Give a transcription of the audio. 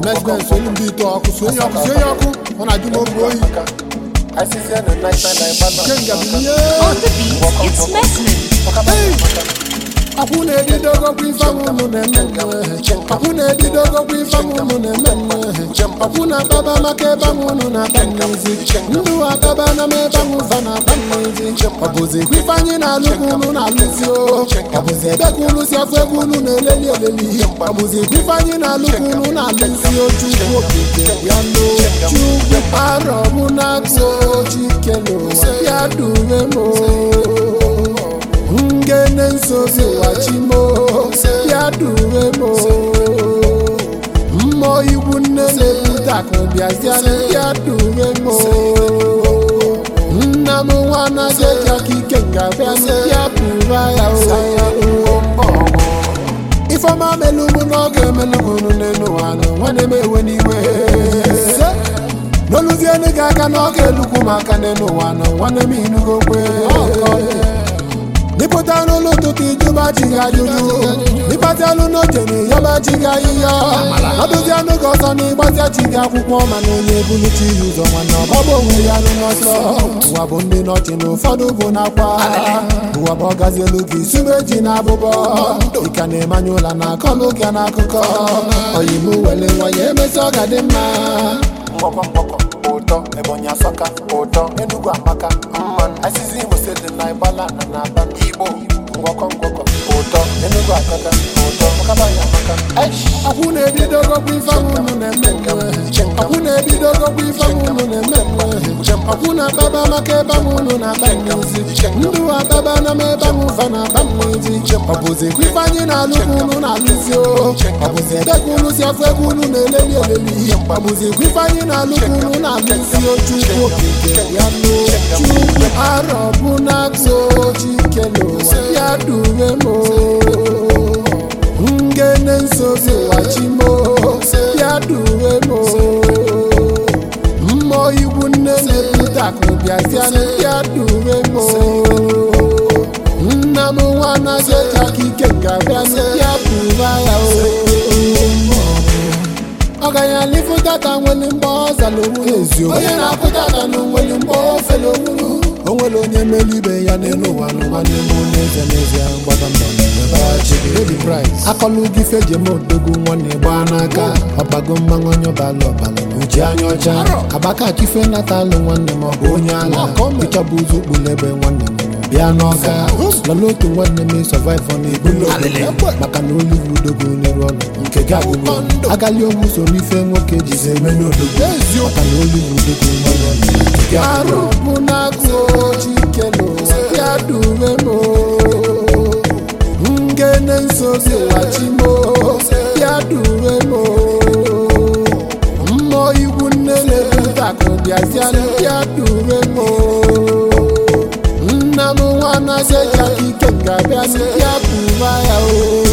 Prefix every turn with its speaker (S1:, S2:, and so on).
S1: Mesben solu ndị ite ọkụ sonye ọkụ ọ na-adị m obi oyi Kenga binye
S2: On the beat, it's Mesmen.
S1: Akwụ na-edidogo kwa ife amụmụ na-eme Akwụ na-edidogo kwa ife amụmụ na-eme Akwụ na-akpaba maka ebe amụnụ na-akpa mmezi Ndụ akpaba na ebe amụfa na-akpa mmezi Ọ bụzi kwa ife anyị na-alụkwu unu na-alụzi o Ọ bụzi ebe ka unu si afọ ebe unu na-eleli eleli Ọ bụzi kwa ife anyị na-alụkwu unu na-alụzi o Chukwu okike ya lo Chukwu arọ mụ na-atụ Chikelo ya duwe mo Ngene nsozi wachimo ya duwe mo Mmo iwu nnele budakụ bịazianụ ya duwe mo Nna m nwana jeja kike ngabịanụ ya duwa ya o Ifeọma melumu n'oge melumunu n'enu anụ nwanne m ewe n'iwe N'oluzienu gị aka n'oge elukwu maka n'enu anụ nwanne m inugo kwe Nipụta n'ụlọ ụtụtụ ijuba ji ga ajụjụ Nipụta n'oche na ịyọba ji ga ahịhịa Ọdụzi anụ gị ọsọ na ịgbazia ji ga akwụkwọ mana onye ebuluchi ya ụzọ nwanne ọgbọgbọ onwe ya nụ n'ọsọ Ụwa bụ ndị nọchi na ụfọdụ bụ n'akwa Ụwa bụ ọgazi elu gị sube ji na abụbọ Ịka na-emanye ụla na akọlụ gị n'akụkọ Oyi m wele nwa ya emesi ọ ga dị mma Mgbọkọ ụtọ Ebonyi Asọka ụtọ Enugu Amaka mmanụ Asịsị Imo Steeti na Ịgbala na Aba Igbo ngwọkọ ụtọ Enugu Akaka ụtọ Ọkabanya Amaka Akwụ na-ebidogo kwa ife amụnụ na-eme Akwụ na-ebidogo kwa ife amụnụ na-eme Akwụ na-akpaba maka ebe amụnụ na-akpa mmezi Ndụ akpaba na ebe amụfa na-akpa mmezi Ọ bụzi kwa ife anyị na-alụkwu unu na-alụzi o Ọ bụzi ebe ka unu si afọ ebe unu na-eleli eleli Ọ bụzi kwa ife anyị na-alụkwu unu na-alụzi o Chukwu okike ya lo Chukwu arọ bụ na-atụ Chikelo ya duwe mo Ngene nsozi wachimo ya duwe mo Mmo iwu nnele budakụ bịazianụ ya duwe mo Nna m nwana jeja kike ngabịanụ ya duwa ya o Ọ gaghị alịfụ data nwere mgbe ọ zala onwe eziokwu Onye na-akụ data na nwere mgbe o fere onwuru O nwere onye melu ibe ya n'elu ụwa nwanne m n'ezie mgbada mbọ Baby Price akọlụ gị feje m odogwu nwanne gbaa n'aka Ọbago mmanwụ onye ọbalụ uji anya ọcha Abaka chife natalụ nwanne m ọ bụ onye ala Ịchọbụ ụzọ ukpulu ebe nwanne m bịa n'ọka Lọla otu nwanne m survive na ebulu maka na olivu dogo n'iru ọnụ nke gị agụgụ Agali ogwu so n'ife nwoke jizi eme n'odogwu maka na olivu dogo n'iru ọnụ Arụ bụ na-agụ Chikelo ya duwe mo Ngene nsozi wachimo ya duwe mo Mmo iwu nnele budakụ bịazianụ ya duwe mo Nna m nwana jeja kike ngabịanụ ya duwa ya o